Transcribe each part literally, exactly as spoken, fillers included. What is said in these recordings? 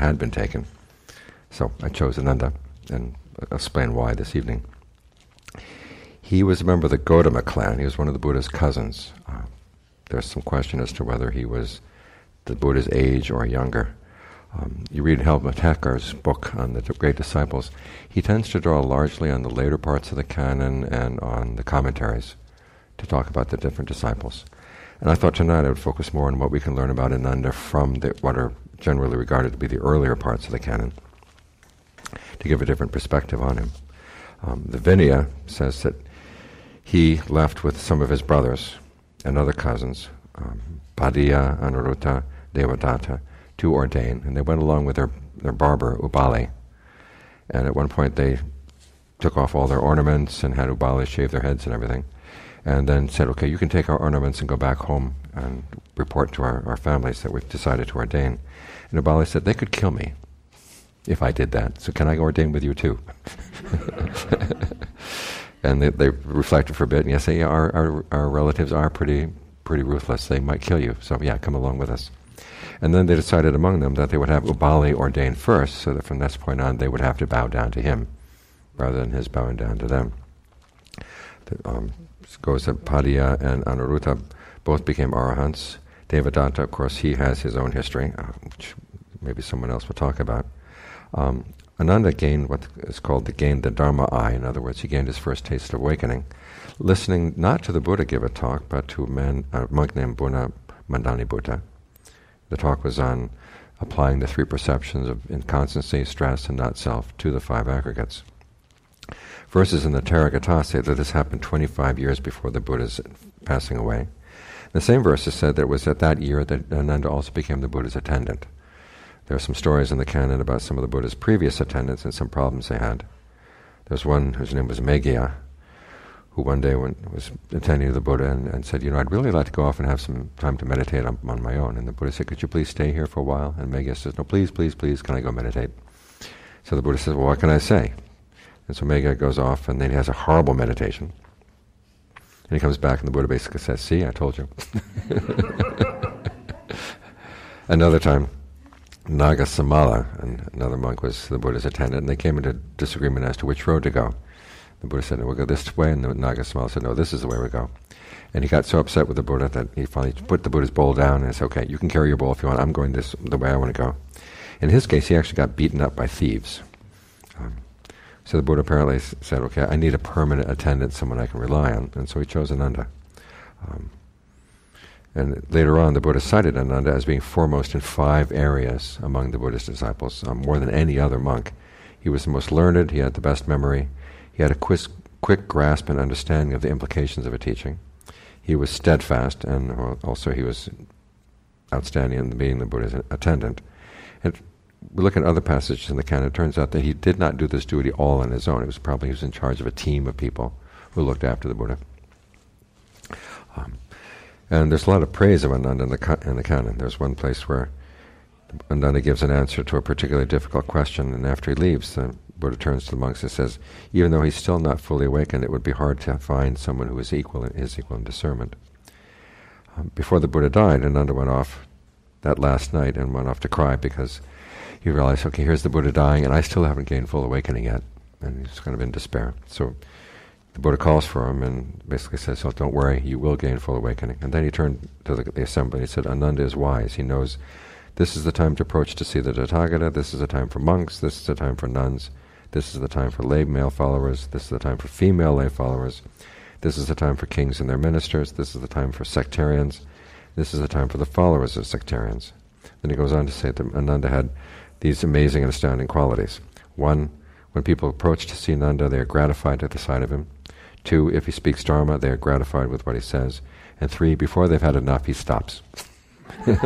had been taken. So I chose Ananda, and I'll explain why this evening. He was a member of the Gautama clan. He was one of the Buddha's cousins. Uh, there's some question as to whether he was the Buddha's age or younger. Um, you read Helmut Hecker's book on the great disciples. He tends to draw largely on the later parts of the canon and on the commentaries to talk about the different disciples. And I thought tonight I would focus more on what we can learn about Ananda from the, what are generally regarded to be the earlier parts of the canon, to give a different perspective on him. Um, the Vinaya says that he left with some of his brothers and other cousins, um, Padilla, Anuruddha, Devadatta, to ordain, and they went along with their, their barber, Ubali. And at one point they took off all their ornaments and had Ubali shave their heads and everything, and then said, okay, you can take our ornaments and go back home and report to our, our families that we've decided to ordain. And Ubali said, they could kill me if I did that, so can I ordain with you too? And they, they reflected for a bit, and yes, yeah, yeah, our, our, our relatives are pretty pretty ruthless. They might kill you, so yeah, come along with us. And then they decided among them that they would have Ubali ordained first, so that from this point on they would have to bow down to him, rather than his bowing down to them. The, um, it goes that Padilla and Anuruddha both became arahants. Devadatta, of course, he has his own history, uh, which maybe someone else will talk about. Um, Ananda gained what is called the gained the Dharma eye. In other words, he gained his first taste of awakening, listening not to the Buddha give a talk, but to a man, a monk named Buna Mandani Buddha. The talk was on applying the three perceptions of inconstancy, stress, and not-self to the five aggregates. Verses in the Therigatha say that this happened twenty-five years before the Buddha's passing away. The same verses said that it was at that year that Ananda also became the Buddha's attendant. There are some stories in the canon about some of the Buddha's previous attendants and some problems they had. There's one whose name was Meghiya, who one day when, was attending to the Buddha and, and said, you know, I'd really like to go off and have some time to meditate on, on my own. And the Buddha said, could you please stay here for a while? And Meghiya says, no, please, please, please, can I go meditate? So the Buddha says, well, what can I say? And so Meghiya goes off, and then he has a horrible meditation. And he comes back, and the Buddha basically says, see, I told you. Another time, Nagasamala, and another monk, was the Buddha's attendant, and they came into disagreement as to which road to go. The Buddha said, we'll go this way, and the Nagasamala said, no, this is the way we go. And he got so upset with the Buddha that he finally put the Buddha's bowl down and said, okay, you can carry your bowl if you want, I'm going this the way I want to go. In his case, he actually got beaten up by thieves. Um, so the Buddha apparently s- said, okay, I need a permanent attendant, someone I can rely on, and so he chose Ananda. Um, And later on, the Buddha cited Ananda as being foremost in five areas among the Buddhist disciples, um, more than any other monk. He was the most learned, he had the best memory, he had a quick, quick grasp and understanding of the implications of a teaching. He was steadfast, and also he was outstanding in being the Buddha's attendant. And we look at other passages in the canon, it turns out that he did not do this duty all on his own. It was probably he was in charge of a team of people who looked after the Buddha. Um, And there's a lot of praise of Ananda in the, ca- in the canon. There's one place where Ananda gives an answer to a particularly difficult question, and after he leaves, the Buddha turns to the monks and says, even though he's still not fully awakened, it would be hard to find someone who is equal in, is equal in discernment. Um, before the Buddha died, Ananda went off that last night and went off to cry because he realized, okay, here's the Buddha dying, and I still haven't gained full awakening yet. And he's kind of in despair. So the Buddha calls for him and basically says, oh, don't worry, you will gain full awakening. And then he turned to the, the assembly and he said, Ananda is wise. He knows this is the time to approach to see the Tathagata, this is the time for monks, this is the time for nuns, this is the time for lay male followers, this is the time for female lay followers, this is the time for kings and their ministers, this is the time for sectarians, this is the time for the followers of sectarians. Then he goes on to say that Ananda had these amazing and astounding qualities. One, when people approach to see Ananda, they are gratified at the sight of him. Two, if he speaks Dharma, they are gratified with what he says. And three, before they've had enough, he stops. In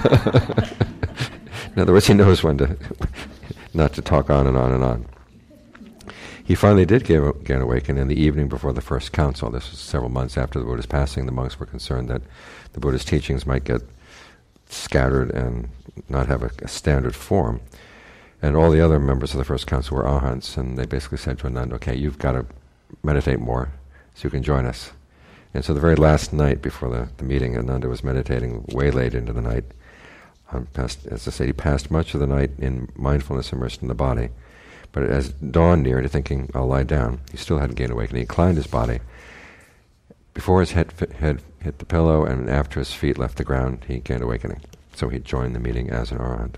other words, he knows when to not to talk on and on and on. He finally did gain, gain awakening in the evening before the first council. This was several months after the Buddha's passing. The monks were concerned that the Buddha's teachings might get scattered and not have a, a standard form. And all the other members of the first council were arhants, and they basically said to Ananda, okay, you've got to meditate more so you can join us. And so the very last night before the, the meeting, Ananda was meditating way late into the night. Um, passed, as I said, he passed much of the night in mindfulness immersed in the body. But as dawn neared, thinking, I'll lie down, he still hadn't gained awakening. He inclined his body. Before his head, head hit the pillow and after his feet left the ground, he gained awakening. So he joined the meeting as an Arahant.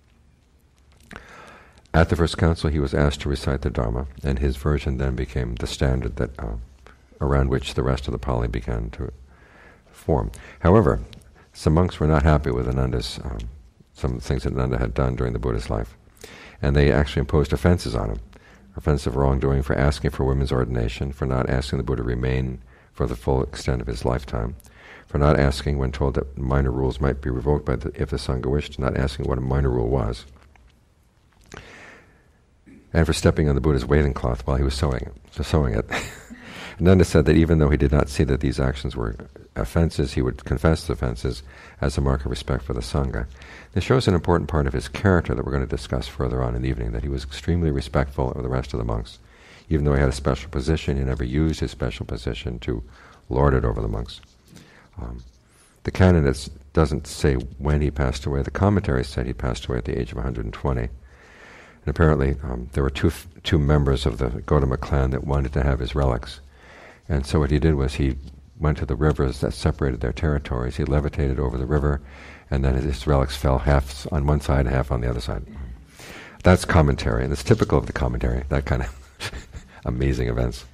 At the first council, he was asked to recite the Dharma, and his version then became the standard that uh, around which the rest of the Pali began to form. However, some monks were not happy with Ananda's, um, some things that Ananda had done during the Buddha's life, and they actually imposed offenses on him. Offense of wrongdoing for asking for women's ordination, for not asking the Buddha to remain for the full extent of his lifetime, for not asking when told that minor rules might be revoked by the, if the Sangha wished, not asking what a minor rule was, and for stepping on the Buddha's wailing cloth while he was sewing it. Sewing it. Ananda said that even though he did not see that these actions were offenses, he would confess the offenses as a mark of respect for the Sangha. This shows an important part of his character that we're going to discuss further on in the evening, that he was extremely respectful of the rest of the monks. Even though he had a special position, he never used his special position to lord it over the monks. Um, the canon is, doesn't say when he passed away. The commentary said he passed away at the age of one hundred twenty. And apparently um, there were two f- two members of the Gautama clan that wanted to have his relics. And so what he did was he went to the rivers that separated their territories. He levitated over the river, and then his relics fell half on one side, half on the other side. That's commentary, and it's typical of the commentary, that kind of amazing events.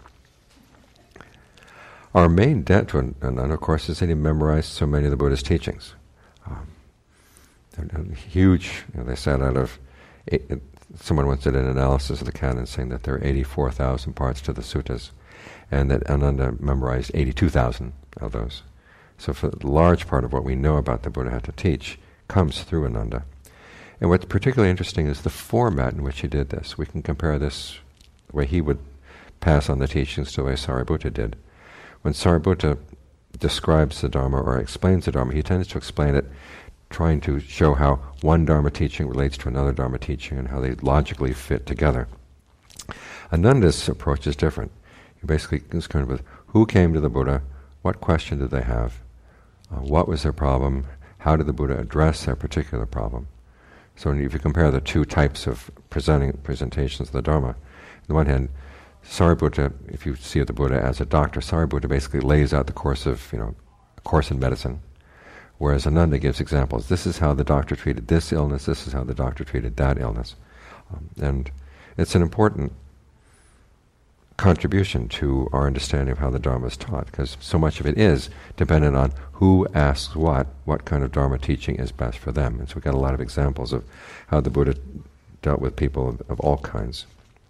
Our main debt to Ananda, of course, is that he memorized so many of the Buddha's teachings. Um, they're huge. You know, they said out of eight, someone once did an analysis of the canon saying that there are eighty-four thousand parts to the suttas, and that Ananda memorized eighty-two thousand of those. So for a large part of what we know about the Buddha had to teach comes through Ananda. And what's particularly interesting is the format in which he did this. We can compare this, the way he would pass on the teachings, to the way Sariputta did. When Sariputta describes the Dharma or explains the Dharma, he tends to explain it trying to show how one Dharma teaching relates to another Dharma teaching and how they logically fit together. Ananda's approach is different. He basically is concerned with who came to the Buddha, what question did they have, uh, what was their problem, how did the Buddha address their particular problem. So if you compare the two types of presenting presentations of the Dharma, on the one hand, Sariputta, if you see the Buddha as a doctor, Sariputta basically lays out the course of, you know, a course in medicine, whereas Ananda gives examples. This is how the doctor treated this illness, this is how the doctor treated that illness. Um, and it's an important contribution to our understanding of how the Dharma is taught, because so much of it is dependent on who asks what, what kind of Dharma teaching is best for them. And so we've got a lot of examples of how the Buddha dealt with people of, of all kinds.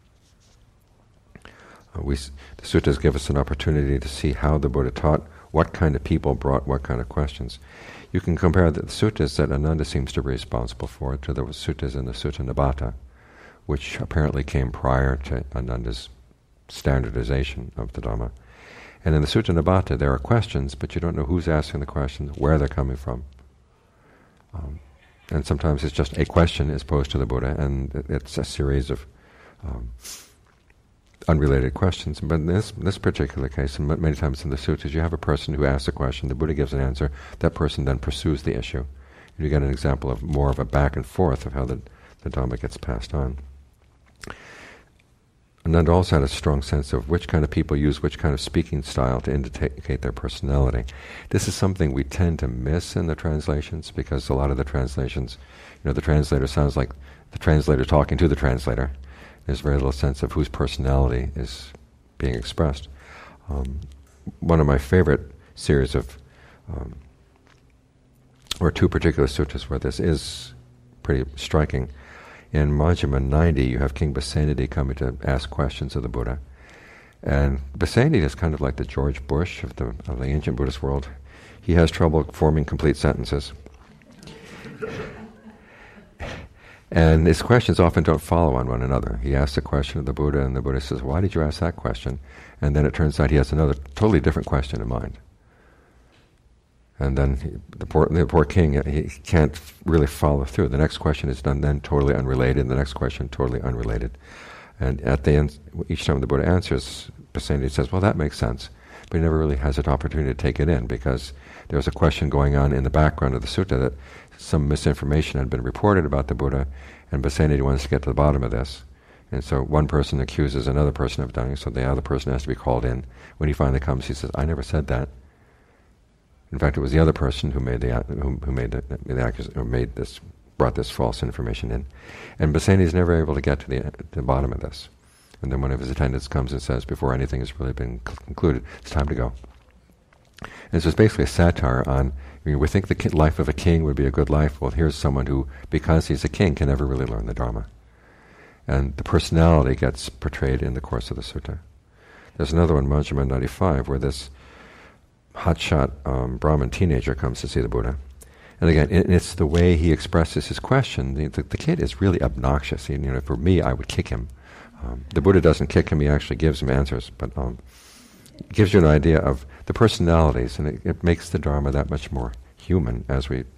Uh, we, the suttas give us an opportunity to see how the Buddha taught, what kind of people brought what kind of questions. You can compare the suttas that Ananda seems to be responsible for to the suttas in the Sutta Nibbata, which apparently came prior to Ananda's standardization of the Dhamma. And in the Sutta Nibbata there are questions, but you don't know who's asking the questions, where they're coming from. Um, and sometimes it's just a question is posed to the Buddha, and it's a series of um, unrelated questions. But in this, in this particular case, and many times in the suttas, you have a person who asks a question, the Buddha gives an answer, that person then pursues the issue. And you get an example of more of a back and forth of how the, the Dhamma gets passed on. Ananda also had a strong sense of which kind of people use which kind of speaking style to indicate their personality. This is something we tend to miss in the translations, because a lot of the translations, you know, the translator sounds like the translator talking to the translator. There's very little sense of whose personality is being expressed. Um, one of my favorite series of, um, or two particular suttas where this is pretty striking. In Majjhima ninety, you have King Basenadi coming to ask questions of the Buddha. And Basenadi is kind of like the George Bush of the, of the ancient Buddhist world. He has trouble forming complete sentences. And his questions often don't follow on one another. He asks a question of the Buddha, and the Buddha says, why did you ask that question? And then it turns out he has another totally different question in mind. And then he, the, poor, the poor king, he can't really follow through. The next question is done then totally unrelated, and the next question totally unrelated. And at the end, each time the Buddha answers, Basenadi says, well, that makes sense. But he never really has an opportunity to take it in, because there's a question going on in the background of the sutta that some misinformation had been reported about the Buddha, and Basenadi wants to get to the bottom of this. And so one person accuses another person of doing it, so the other person has to be called in. When he finally comes, he says, "I never said that. In fact, it was the other person who made the who, who made the, the accus- or made this, brought this false information in." And Basenadi is never able to get to the, to the bottom of this. And then one of his attendants comes and says, before anything has really been concluded, "It's time to go." And so it's basically a satire on, I mean, we think the ki- life of a king would be a good life. Well, here's someone who, because he's a king, can never really learn the Dharma. And the personality gets portrayed in the course of the sutta. There's another one, Majjhima ninety-five, where this hotshot um, Brahmin teenager comes to see the Buddha. And again, it, it's the way he expresses his question. The, the, the kid is really obnoxious. He, you know, for me, I would kick him. Um, the Buddha doesn't kick him, he actually gives him answers. But um, it gives you an idea of the personalities, and it, it makes the Dharma that much more human as we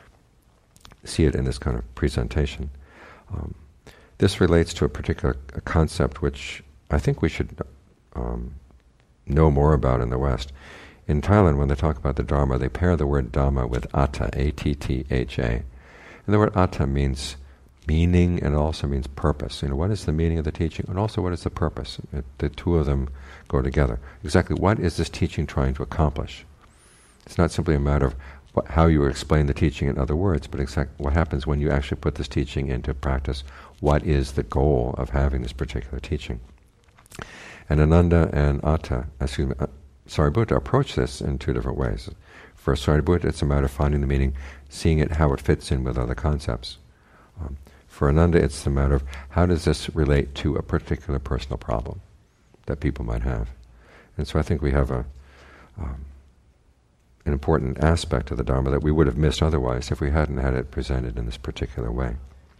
see it in this kind of presentation. Um, this relates to a particular a concept which I think we should um, know more about in the West. In Thailand, when they talk about the Dharma, they pair the word Dhamma with Atta, A T T H A. And the word Atta means meaning, and it also means purpose. You know, what is the meaning of the teaching, and also what is the purpose? It, the two of them go together. Exactly what is this teaching trying to accomplish? It's not simply a matter of what, how you explain the teaching in other words, but exactly what happens when you actually put this teaching into practice. What is the goal of having this particular teaching? And Ananda and Atta, excuse me, uh, Sariputta approach this in two different ways. For Sariputta, it's a matter of finding the meaning, seeing it how it fits in with other concepts. Um, for Ananda, it's the matter of how does this relate to a particular personal problem that people might have. And so I think we have a um, an important aspect of the Dharma that we would have missed otherwise if we hadn't had it presented in this particular way.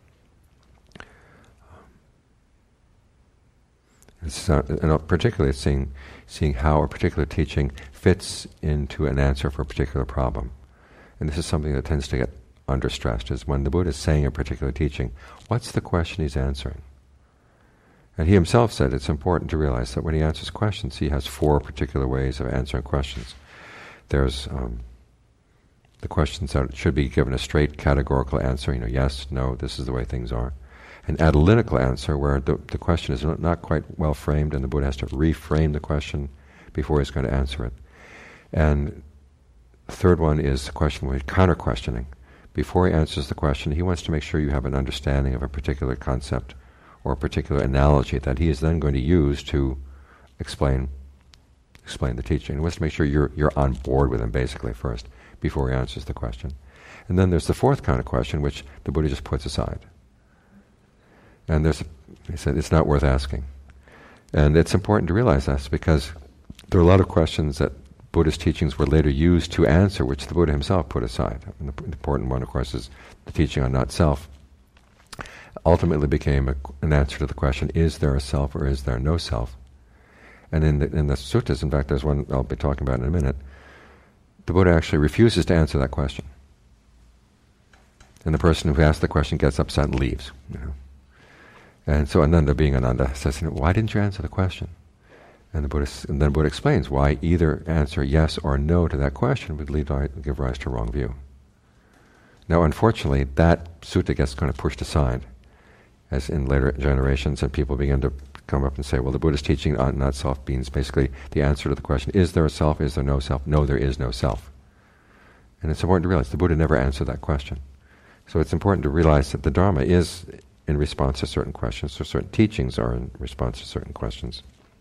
It's, uh, and particularly it's seeing, seeing how a particular teaching fits into an answer for a particular problem. And this is something that tends to get under-stressed, is when the Buddha is saying a particular teaching, what's the question he's answering? And he himself said it's important to realize that when he answers questions, he has four particular ways of answering questions. There's um, the questions that should be given a straight categorical answer, you know, yes, no, this is the way things are. An analytical answer where the, the question is not quite well framed and the Buddha has to reframe the question before he's going to answer it. And the third one is the question with counter-questioning. Before he answers the question, he wants to make sure you have an understanding of a particular concept or a particular analogy that he is then going to use to explain explain the teaching. He wants to make sure you're you're on board with him basically first before he answers the question. And then there's the fourth kind of question, which the Buddha just puts aside. And there's, a, he said, it's not worth asking. And it's important to realize this because there are a lot of questions that Buddhist teachings were later used to answer, which the Buddha himself put aside. And the important one, of course, is the teaching on not self. Ultimately became a, an answer to the question, is there a self or is there no self? And in the, in the suttas, in fact, there's one I'll be talking about in a minute, the Buddha actually refuses to answer that question. And the person who asked the question gets upset and leaves. You know. And so Ananda, being Ananda, says, you know, why didn't you answer the question? And the Buddha, and then the Buddha explains why either answer yes or no to that question would lead to give rise to a wrong view. Now, unfortunately, that sutta gets kind of pushed aside, as in later generations, and people begin to come up and say, well, the Buddhist teaching on not self means basically the answer to the question, is there a self, is there no self? No, there is no self. And it's important to realize the Buddha never answered that question. So it's important to realize that the Dharma is in response to certain questions, so certain teachings are in response to certain questions.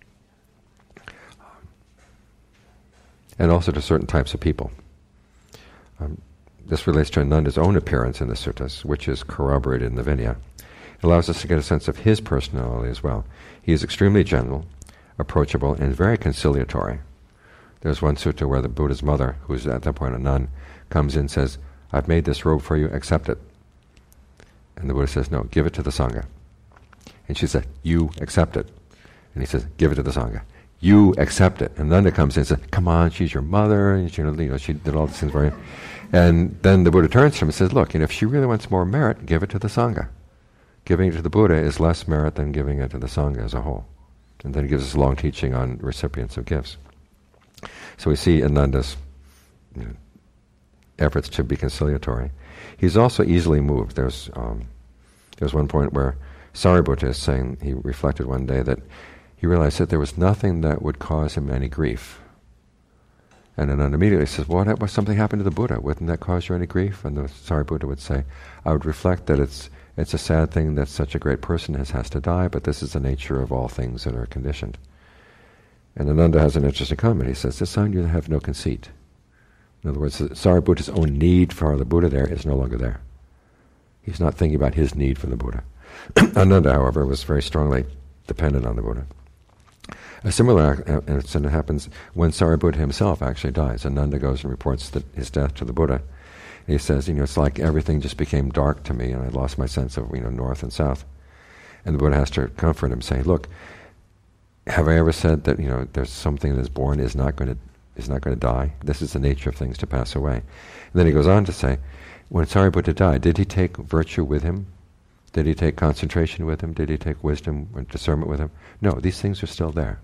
And also to certain types of people. Um, this relates to Ananda's own appearance in the suttas, which is corroborated in the Vinaya. It allows us to get a sense of his personality as well. He is extremely gentle, approachable, and very conciliatory. There's one sutta where the Buddha's mother, who is at that point a nun, comes in and says, I've made this robe for you, accept it. And the Buddha says, no, give it to the Sangha. And she said, you accept it. And he says, give it to the Sangha. You accept it. And Nanda comes in and says, come on, she's your mother. And you know, you know, she did all these things for you. And then the Buddha turns to him and says, look, you know, if she really wants more merit, give it to the Sangha. Giving it to the Buddha is less merit than giving it to the Sangha as a whole. And then he gives us a long teaching on recipients of gifts. So we see Ananda's you know, efforts to be conciliatory. He's also easily moved. There's um, there's one point where Sariputta is saying, he reflected one day that he realized that there was nothing that would cause him any grief. And Ananda immediately says, what, what something happened to the Buddha? Wouldn't that cause you any grief? And the Sariputta would say, I would reflect that it's it's a sad thing that such a great person has, has to die, but this is the nature of all things that are conditioned. And Ananda has an interesting comment. He says, this sign you have no conceit. In other words, Sariputta's own need for the Buddha there is no longer there. He's not thinking about his need for the Buddha. Ananda, however, was very strongly dependent on the Buddha. A similar incident happens when Sariputta himself actually dies. Ananda goes and reports that his death to the Buddha. He says, you know, it's like everything just became dark to me, and I lost my sense of, you know, north and south. And the Buddha has to comfort him, saying, look, have I ever said that, you know, there's something that is born is not going to is not going to die? This is the nature of things to pass away. And then he goes on to say, when Sariputta died, did he take virtue with him? Did he take concentration with him? Did he take wisdom and discernment with him? No, these things are still there.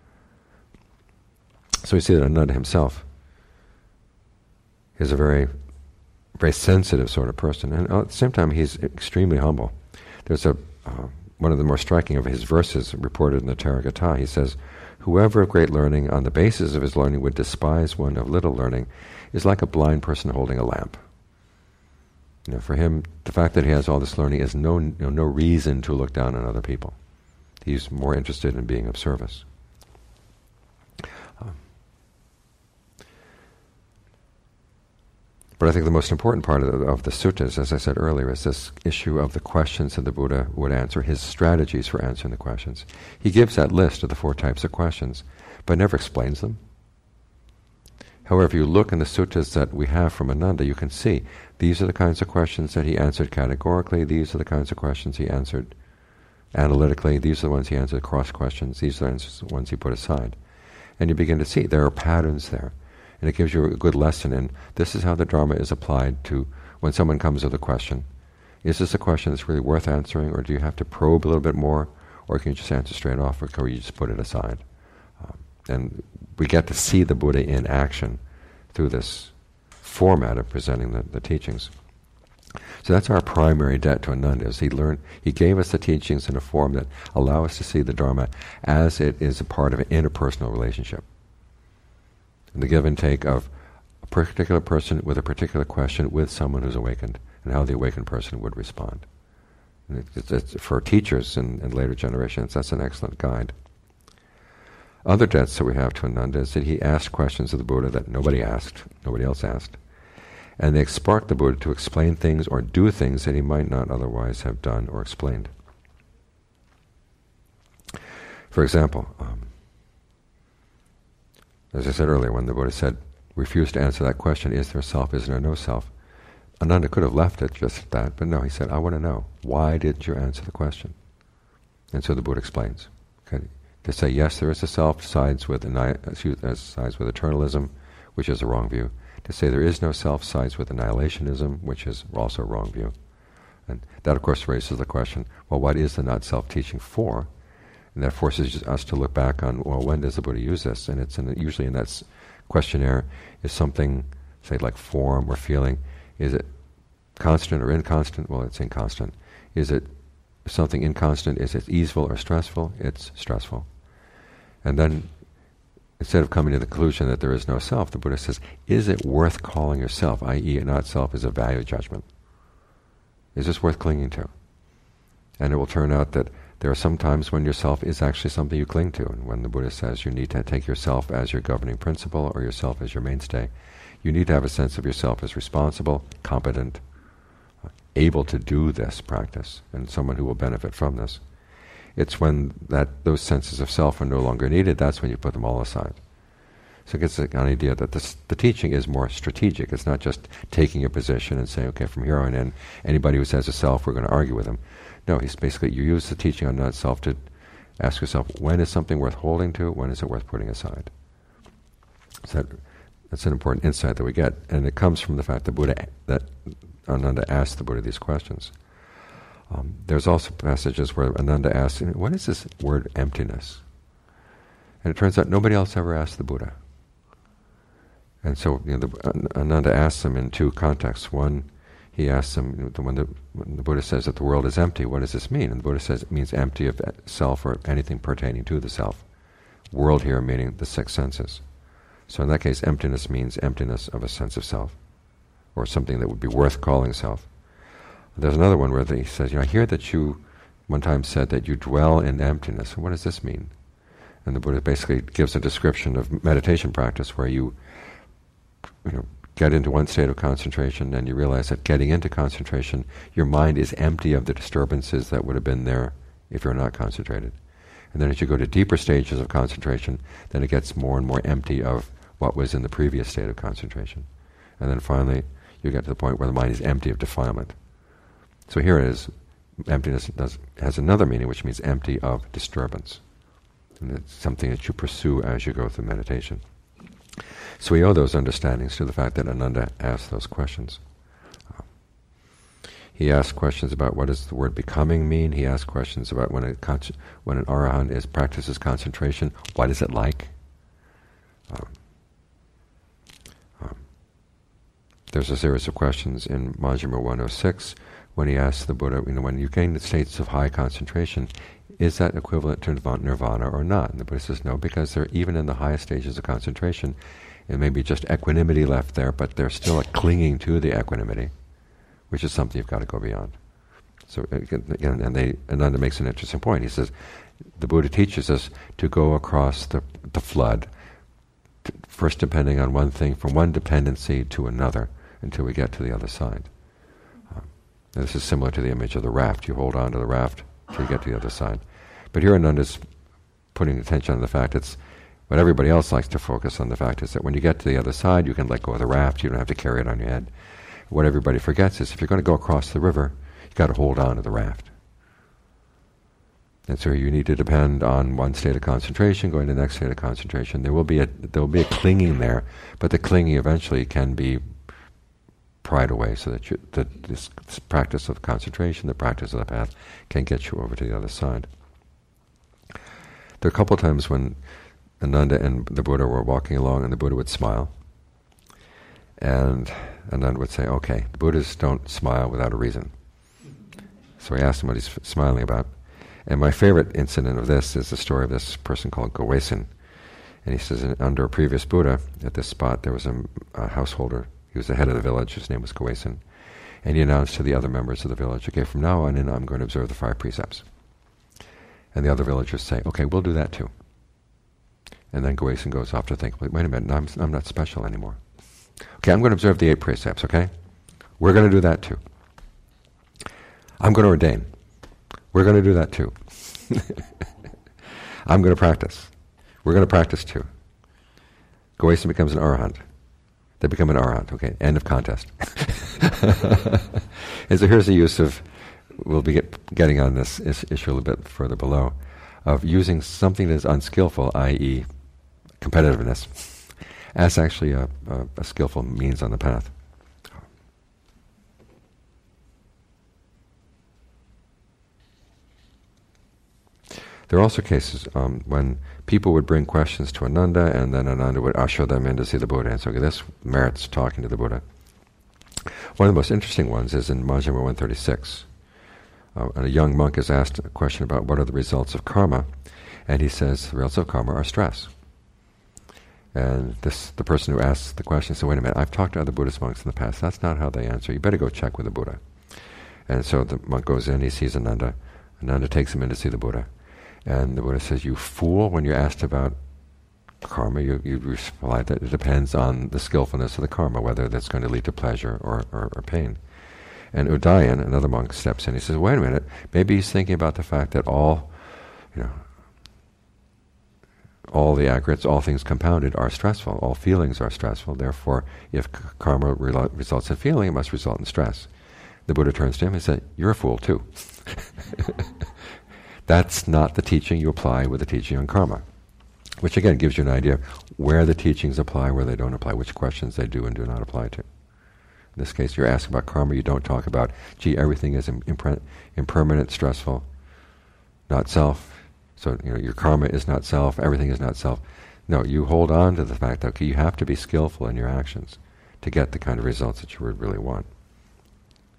So we see that Ananda himself is a very, very sensitive sort of person, and at the same time he's extremely humble. There's a uh, one of the more striking of his verses reported in the Therigatha. He says, whoever of great learning on the basis of his learning would despise one of little learning is like a blind person holding a lamp. You know, for him, the fact that he has all this learning is no, you know, no reason to look down on other people. He's more interested in being of service. Um, But I think the most important part of the, of the suttas, as I said earlier, is this issue of the questions that the Buddha would answer, his strategies for answering the questions. He gives that list of the four types of questions, but never explains them. However, if you look in the suttas that we have from Ananda, you can see these are the kinds of questions that he answered categorically, these are the kinds of questions he answered analytically, these are the ones he answered cross questions, these are the ones he put aside. And you begin to see there are patterns there. And it gives you a good lesson in this is how the Dharma is applied to when someone comes with a question. Is this a question that's really worth answering, or do you have to probe a little bit more, or can you just answer straight off, or can you just put it aside? Um, and we get to see the Buddha in action through this format of presenting the, the teachings. So that's our primary debt to Ananda, is he learned, he gave us the teachings in a form that allow us to see the Dharma as it is a part of an interpersonal relationship. And the give and take of a particular person with a particular question with someone who's awakened, and how the awakened person would respond. And it, it's, it's for teachers in, in later generations, that's an excellent guide. Other debts that we have to Ananda is that he asked questions of the Buddha that nobody asked, nobody else asked, and they sparked the Buddha to explain things or do things that he might not otherwise have done or explained. For example, um, as I said earlier, when the Buddha said, refused to answer that question, is there self, is there no self? Ananda could have left it just that, but no, he said, I want to know, why didn't you answer the question? And so the Buddha explains. Okay? To say, yes, there is a self, sides with, anni- sides with eternalism, which is a wrong view. To say there is no self, sides with annihilationism, which is also a wrong view. And that, of course, raises the question, well, what is the not-self teaching for? And that forces us to look back on, well, when does the Buddha use this? And it's in, usually in that s- questionnaire is something, say, like form or feeling. Is it constant or inconstant? Well, it's inconstant. Is it something inconstant? Is it easeful or stressful? It's stressful. And then, instead of coming to the conclusion that there is no self, the Buddha says, is it worth calling yourself, that is, not self is a value judgment? Is this worth clinging to? And it will turn out that there are some times when yourself is actually something you cling to, and when the Buddha says you need to take yourself as your governing principle or yourself as your mainstay, you need to have a sense of yourself as responsible, competent, uh, able to do this practice, and someone who will benefit from this. It's when that those senses of self are no longer needed, that's when you put them all aside. So it gets an idea that this, the teaching is more strategic. It's not just taking a position and saying, okay, from here on in, anybody who says a self, we're going to argue with them. No, he's basically, you use the teaching on not-self to ask yourself, when is something worth holding to, when is it worth putting aside? So that, that's an important insight that we get, and it comes from the fact that Buddha, that Ananda asked the Buddha these questions. Um, there's also passages where Ananda asks, what is this word emptiness? And it turns out nobody else ever asked the Buddha. And so, you know, the, Ananda asks him in two contexts. One, he asks him, when the, when the Buddha says that the world is empty, what does this mean? And the Buddha says it means empty of self or anything pertaining to the self. World here meaning the six senses. So in that case, emptiness means emptiness of a sense of self, or something that would be worth calling self. There's another one where he says, you know, I hear that you one time said that you dwell in emptiness. What does this mean? And the Buddha basically gives a description of meditation practice where you, you know, get into one state of concentration and you realize that getting into concentration, your mind is empty of the disturbances that would have been there if you're not concentrated. And then as you go to deeper stages of concentration, then it gets more and more empty of what was in the previous state of concentration. And then finally, you get to the point where the mind is empty of defilement. So here it is, emptiness does, has another meaning, which means empty of disturbance. And it's something that you pursue as you go through meditation. So we owe those understandings to the fact that Ananda asked those questions. Uh, he asked questions about what does the word becoming mean. He asked questions about when, a con- when an arahant is practices concentration, what is it like? Um, um, there's a series of questions in Majjhima one oh six when he asks the Buddha, you know, when you gain the states of high concentration, is that equivalent to nirvana or not? And the Buddha says no, because they're even in the highest stages of concentration, it may be just equanimity left there, but there's still a clinging to the equanimity, which is something you've got to go beyond. So again, and they, Ananda makes an interesting point. He says, the Buddha teaches us to go across the, the flood, to, first depending on one thing, from one dependency to another, until we get to the other side. Um, this is similar to the image of the raft. You hold on to the raft until you get to the other side. But here Ananda's putting attention on the fact it's what everybody else likes to focus on, the fact is that when you get to the other side, you can let go of the raft, you don't have to carry it on your head. What everybody forgets is if you're going to go across the river, you've got to hold on to the raft. And so you need to depend on one state of concentration, going to the next state of concentration. There will be a there will be a clinging there, but the clinging eventually can be pried away so that, you, that this, this practice of concentration, the practice of the path, can get you over to the other side. There are a couple of times when Ananda and the Buddha were walking along and the Buddha would smile. And Ananda would say, okay, the Buddhas don't smile without a reason. So he asked him what he's f- smiling about. And my favorite incident of this is the story of this person called Gowesen. And he says, under a previous Buddha, at this spot, there was a, a householder. He was the head of the village. His name was Gowesen. And he announced to the other members of the village, okay, from now on in, I'm going to observe the five precepts. And the other villagers say, okay, we'll do that too. And then Gowesen goes off to think, wait, wait a minute, I'm, I'm not special anymore. Okay, I'm going to observe the eight precepts, okay? We're going to do that too. I'm going to ordain. We're going to do that too. I'm going to practice. We're going to practice too. Gowesen becomes an arahant. They become an arahant, okay? End of contest. And so here's the use of, we'll be get, getting on this is, issue a little bit further below, of using something that is unskillful, that is competitiveness, as actually a, a, a skillful means on the path. There are also cases um, when people would bring questions to Ananda, and then Ananda would usher them in to see the Buddha, and so okay, this merits talking to the Buddha. One of the most interesting ones is in Majjhima one thirty-six. Uh, and a young monk is asked a question about what are the results of karma, and he says the results of karma are stress. And this, the person who asks the question said, wait a minute, I've talked to other Buddhist monks in the past, that's not how they answer, you better go check with the Buddha. And so the monk goes in, he sees Ananda, Ananda takes him in to see the Buddha, and the Buddha says, you fool, when you're asked about karma, you, you reply that it depends on the skillfulness of the karma, whether that's going to lead to pleasure or, or, or pain. And Udayan, another monk, steps in. He says, wait a minute, maybe he's thinking about the fact that all, you know, all the aggregates, all things compounded are stressful. All feelings are stressful. Therefore, if karma re- results in feeling, it must result in stress. The Buddha turns to him and says, you're a fool too. That's not the teaching you apply with the teaching on karma. Which again gives you an idea of where the teachings apply, where they don't apply, which questions they do and do not apply to. In this case, you're asking about karma, you don't talk about, gee, everything is impre- impermanent, stressful, not self. So, you know, your karma is not self, everything is not self. No, you hold on to the fact that okay, you have to be skillful in your actions to get the kind of results that you would really want.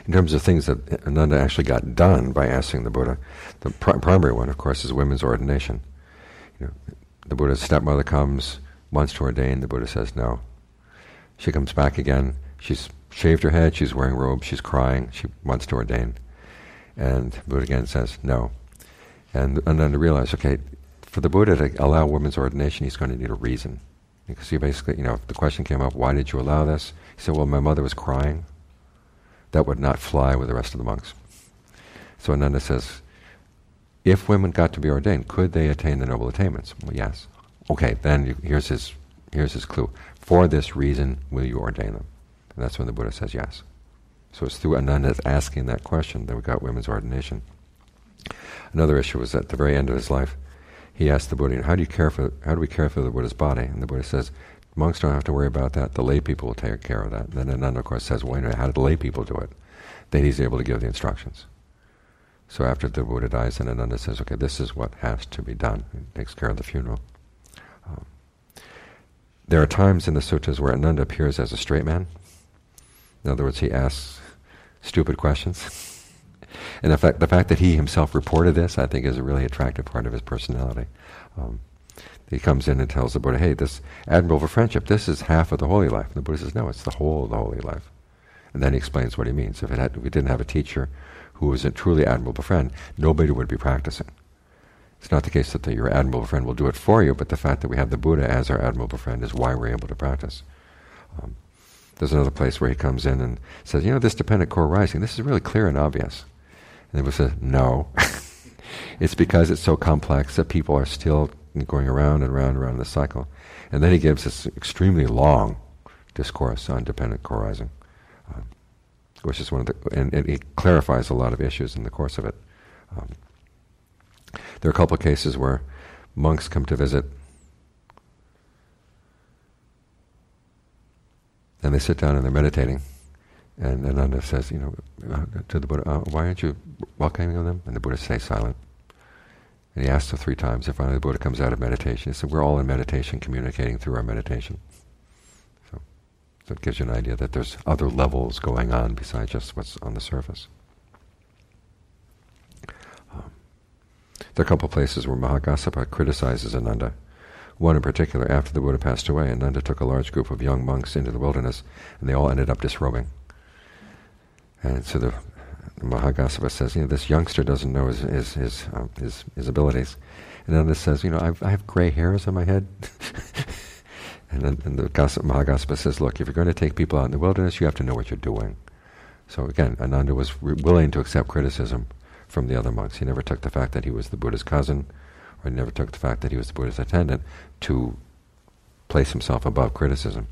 in terms of things that Ananda actually got done by asking the Buddha, the pr- primary one, of course, is women's ordination. You know, the Buddha's stepmother comes, wants to ordain, the Buddha says no. She comes back again, she's shaved her head, she's wearing robes, she's crying, she wants to ordain. And the Buddha again says no. And Ananda realized, okay, for the Buddha to allow women's ordination, he's going to need a reason. Because he basically, you know, if the question came up, why did you allow this? He said, well, my mother was crying. That would not fly with the rest of the monks. So Ananda says, if women got to be ordained, could they attain the noble attainments? Well, yes. Okay, then you, here's his here's his clue. For this reason, will you ordain them? And that's when the Buddha says yes. So it's through Ananda's asking that question that we got women's ordination. Another issue was at the very end of his life, he asked the Buddha, how do you care for, how do we care for the Buddha's body? And the Buddha says, monks don't have to worry about that, the lay people will take care of that. And then Ananda, of course, says, well, wait a minute, how did the lay people do it? Then he's able to give the instructions. So after the Buddha dies, then Ananda says, okay, this is what has to be done. He takes care of the funeral. Um, there are times in the suttas where Ananda appears as a straight man. In other words, he asks stupid questions. And the fact, the fact that he himself reported this, I think, is a really attractive part of his personality. Um, he comes in and tells the Buddha, hey, this admirable friendship, this is half of the holy life. And the Buddha says, no, it's the whole of the holy life. And then he explains what he means. If, it had, if we didn't have a teacher who was a truly admirable friend, nobody would be practicing. It's not the case that the, your admirable friend will do it for you, but the fact that we have the Buddha as our admirable friend is why we're able to practice. Um, there's another place where he comes in and says, you know, this dependent core rising, this is really clear and obvious. And the Buddha says, no. It's because it's so complex that people are still going around and around and around in the cycle. And then he gives this extremely long discourse on dependent core rising, uh, which is one of the, and, and it clarifies a lot of issues in the course of it. Um, there are a couple of cases where monks come to visit, and they sit down and they're meditating. And Ananda says, you know, uh, to the Buddha, uh, why aren't you welcoming them? And the Buddha stays silent. And he asks her three times, and finally the Buddha comes out of meditation. He said, we're all in meditation, communicating through our meditation. So, so it gives you an idea that there's other levels going on besides just what's on the surface. Um, there are a couple of places where Mahakassapa criticizes Ananda. One in particular, after the Buddha passed away, Ananda took a large group of young monks into the wilderness, and they all ended up disrobing. And so the, the Mahakassapa says, you know, this youngster doesn't know his his his, um, his, his abilities. And Ananda says, you know, I've, I have gray hairs on my head. and then and the Mahakassapa says, look, if you're going to take people out in the wilderness, you have to know what you're doing. So again, Ananda was re- willing to accept criticism from the other monks. He never took the fact that he was the Buddha's cousin, or he never took the fact that he was the Buddha's attendant to place himself above criticism.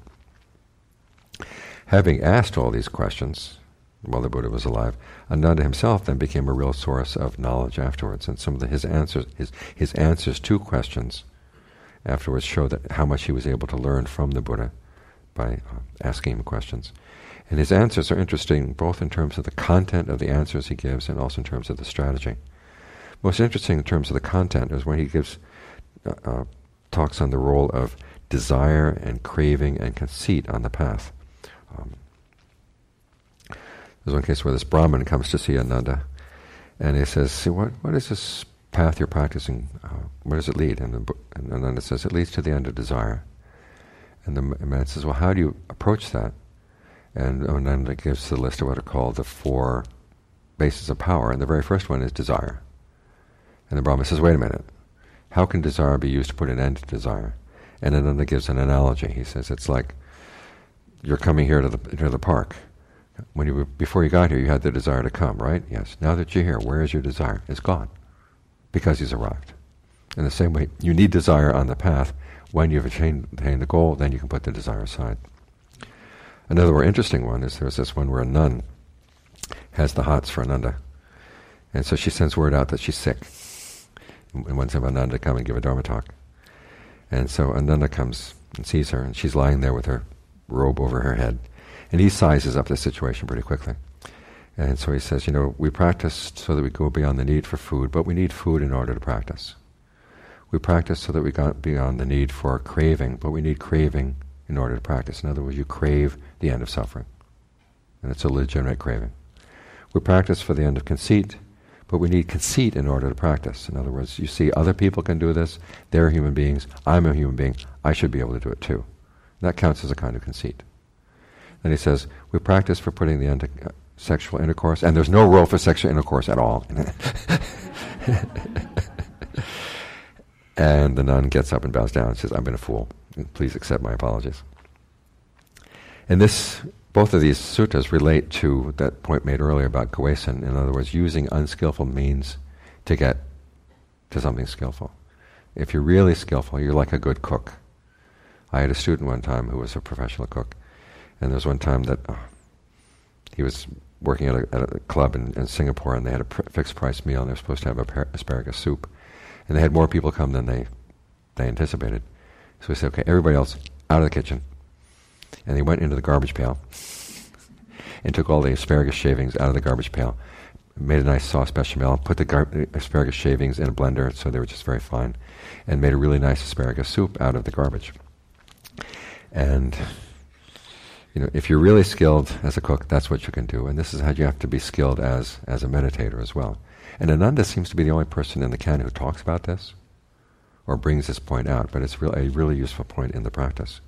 Having asked all these questions while the Buddha was alive, Ananda himself then became a real source of knowledge afterwards, and some of the, his answers, his his answers to questions afterwards show that how much he was able to learn from the Buddha by uh, asking him questions. And his answers are interesting, both in terms of the content of the answers he gives, and also in terms of the strategy. Most interesting in terms of the content is when he gives uh, uh, talks on the role of desire and craving and conceit on the path. Um, There's one case where this Brahmin comes to see Ananda, and he says, see, what, what is this path you're practicing? Uh, where does it lead? And, the, and Ananda says, it leads to the end of desire. And the man says, well, how do you approach that? And Ananda gives the list of what are called the four bases of power, and the very first one is desire. And the Brahmin says, wait a minute, how can desire be used to put an end to desire? And Ananda gives an analogy. He says, it's like you're coming here to the, to the park. When you were, before you got here, you had the desire to come, right? Yes. Now that you're here, where is your desire? It's gone, because he's arrived. In the same way, you need desire on the path. When you've attained, attained the goal, then you can put the desire aside. Another more interesting one is there's this one where a nun has the hots for Ananda, and so she sends word out that she's sick, and wants Ananda to come and give a Dharma talk. And so Ananda comes and sees her, and she's lying there with her robe over her head. And he sizes up the situation pretty quickly. And so he says, you know, we practice so that we go beyond the need for food, but we need food in order to practice. We practice so that we go beyond the need for craving, but we need craving in order to practice. In other words, you crave the end of suffering. And it's a legitimate craving. We practice for the end of conceit, but we need conceit in order to practice. In other words, you see other people can do this, they're human beings, I'm a human being, I should be able to do it too. That counts as a kind of conceit. Then he says, we practice for putting the end to uh, sexual intercourse, and there's no role for sexual intercourse at all. And the nun gets up and bows down and says, I've been a fool. Please accept my apologies. And this, both of these suttas relate to that point made earlier about kwesan. In other words, using unskillful means to get to something skillful. If you're really skillful, you're like a good cook. I had a student one time who was a professional cook, and there was one time that uh, he was working at a, at a club in, in Singapore, and they had a pr- fixed price meal, and they were supposed to have a par- asparagus soup. And they had more people come than they they anticipated. So we said, okay, everybody else out of the kitchen. And he went into the garbage pail and took all the asparagus shavings out of the garbage pail, made a nice sauce bechamel, put the gar- asparagus shavings in a blender so they were just very fine, and made a really nice asparagus soup out of the garbage. And you know, if you're really skilled as a cook, that's what you can do. And this is how you have to be skilled as as a meditator as well. And Ananda seems to be the only person in the canon who talks about this or brings this point out, but it's really a really useful point in the practice.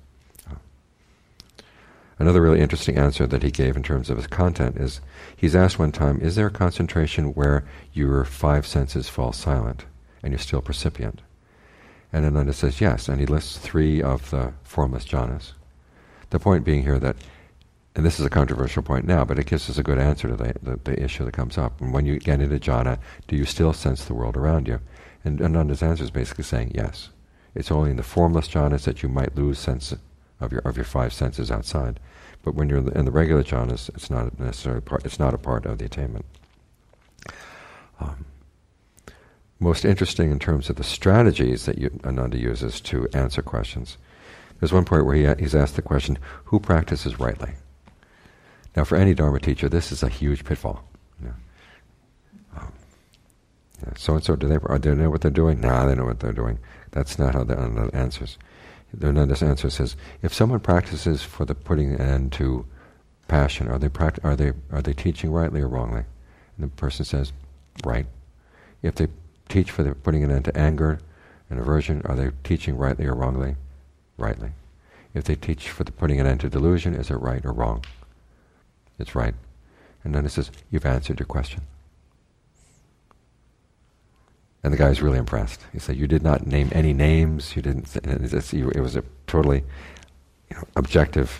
Another really interesting answer that he gave in terms of his content is, he's asked one time, is there a concentration where your five senses fall silent and you're still percipient? And Ananda says yes, and he lists three of the formless jhanas. The point being here that, and this is a controversial point now, but it gives us a good answer to the, the, the issue that comes up. And when you get into jhana, do you still sense the world around you? And Ananda's answer is basically saying yes. It's only in the formless jhanas that you might lose sense of your of your five senses outside. But when you're in the, in the regular jhanas, it's not necessarily part. It's not a part of the attainment. Um, most interesting in terms of the strategies that you, Ananda uses to answer questions. There's one point where he, he's asked the question, who practices rightly? Now, for any Dharma teacher, this is a huge pitfall. You know, um, yeah, so-and-so, do they, do they know what they're doing? Nah, they know what they're doing. That's not how the Ananda answers. The Ananda's answer says, if someone practices for the putting an end to passion, are they pract- are they are they teaching rightly or wrongly? And the person says, right. If they teach for the putting an end to anger and aversion, are they teaching rightly or wrongly? Rightly. If they teach for the putting an end to delusion, is it right or wrong? It's right. And then it says, you've answered your question. And the guy's really impressed. He said, you did not name any names, you didn't, th- it's, it was a totally you know, objective.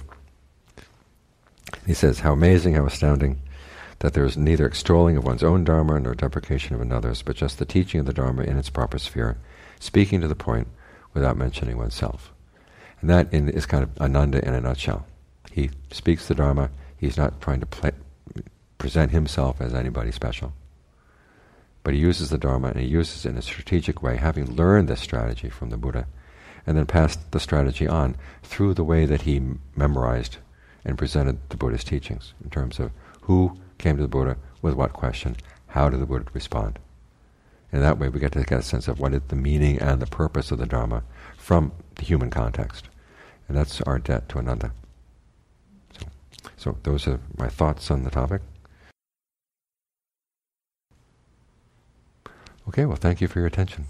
He says, how amazing, how astounding, that there is neither extolling of one's own Dharma nor deprecation of another's, but just the teaching of the Dharma in its proper sphere, speaking to the point without mentioning oneself. And that in, is kind of Ananda in a nutshell. He speaks the Dharma, he's not trying to play, present himself as anybody special. But he uses the Dharma, and he uses it in a strategic way, having learned this strategy from the Buddha, and then passed the strategy on through the way that he m- memorized and presented the Buddha's teachings, in terms of who came to the Buddha with what question, how did the Buddha respond. And that way we get to get a sense of what is the meaning and the purpose of the Dharma from the human context. And that's our debt to Ananda. So, so those are my thoughts on the topic. Okay, well, thank you for your attention.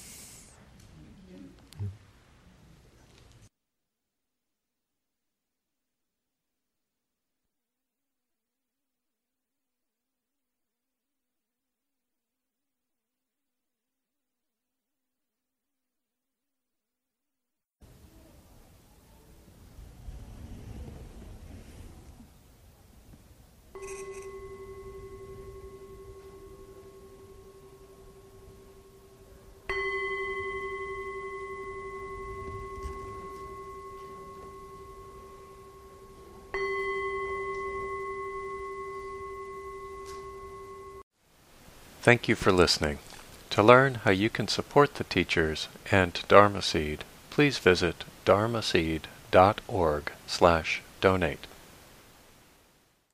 Thank you for listening. To learn how you can support the teachers and Dharma Seed, please visit dharmaseed dot org slash donate.